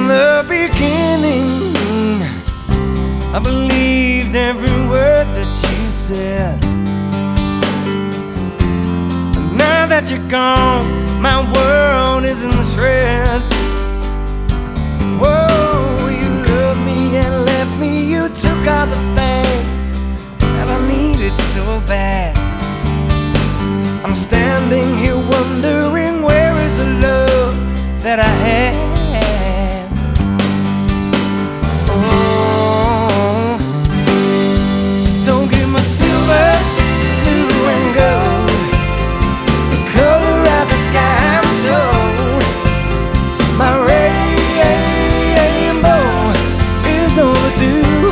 In the beginning, I believed every word that you said. But now that you're gone, my world is in shreds. Whoa, you loved me and left me. You took all the things that I needed so bad. I'm standing here wondering, where is the love that I had? Oh, so give me silver, blue and gold, the color of the sky, I'm told. My rainbow is overdue.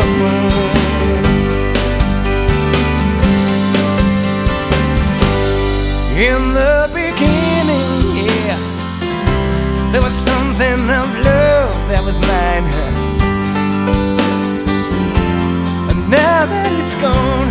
In the beginning, yeah, there was something of love that was mine. But now that it's gone,